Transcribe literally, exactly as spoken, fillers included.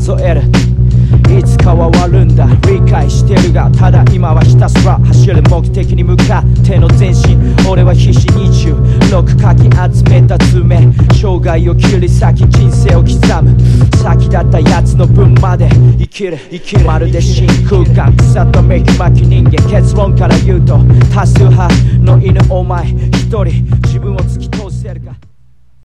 数える。いつかは終わるんだ理解してるが、ただ今はひたすら走る目的に向かっての前進。俺は必死にじゅうろくかき集めた爪、生涯を切り裂き人生を刻む。先だったやつの分まで生きる生きる。まるで真空間草とめきまき人間。結論から言うと多数派の犬お前一人、自分を突き通せるか。